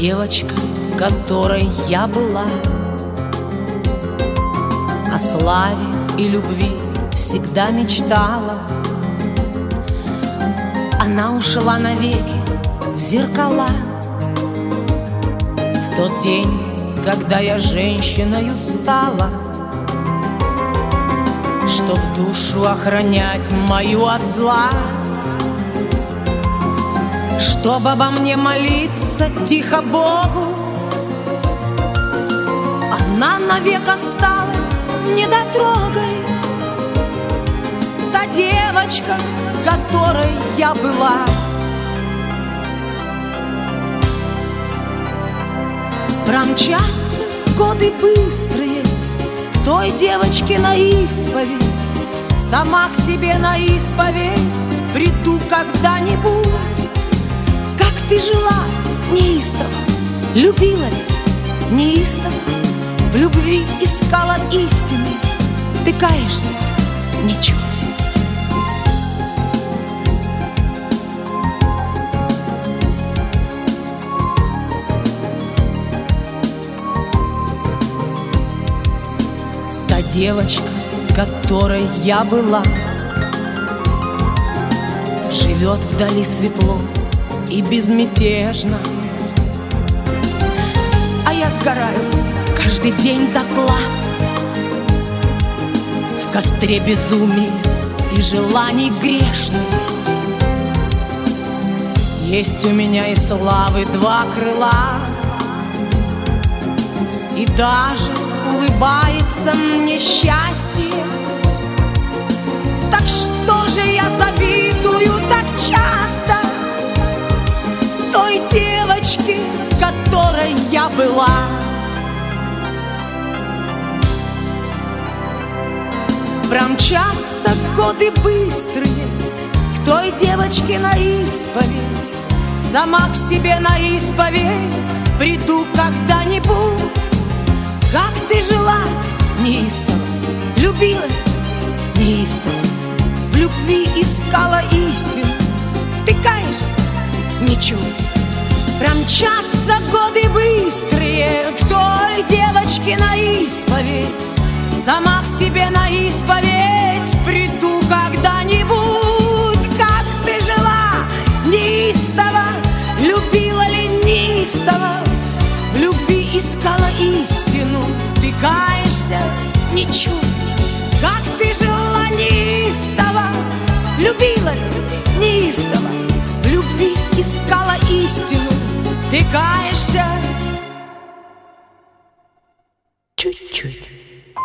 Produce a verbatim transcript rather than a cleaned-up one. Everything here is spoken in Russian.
девочка, которой я была, о славе и любви всегда мечтала. Она ушла навеки в зеркала. В тот день, когда я женщиною стала, чтоб душу охранять мою от зла, чтоб обо мне молиться тихо Богу, она навек осталась недотрогой. Та девочка, которой я была. Промчатся годы быстрые к той девочке на исповедь. Сама к себе на исповедь приду когда-нибудь. Как ты жила неистово, любила ли неистово, в любви искала истины, ты каешься ничуть. Та девочка, которой я была, живет вдали светло и безмятежно, а я сгораю каждый день дотла в костре безумий и желаний грешных. Есть у меня и славы два крыла, и даже улыбается мне счастье. Так что же я завидую так часто той девочке, которой я была? Промчатся годы быстрые к той девочке на исповедь. Сама к себе на исповедь приду когда-нибудь. Как ты жила неистово, любила неистово, в любви искала истину, ты каешься ничуть. Промчатся годы быстрее к той девочке на исповедь. Сама к себе на исповедь приду когда-нибудь. Как ты жила неистово, любила ли неистово, в любви искала истину, ты каешься ничуть. Как ты жила неистово, любила ли неистово, в любви искала истину, ты каешься чуть-чуть.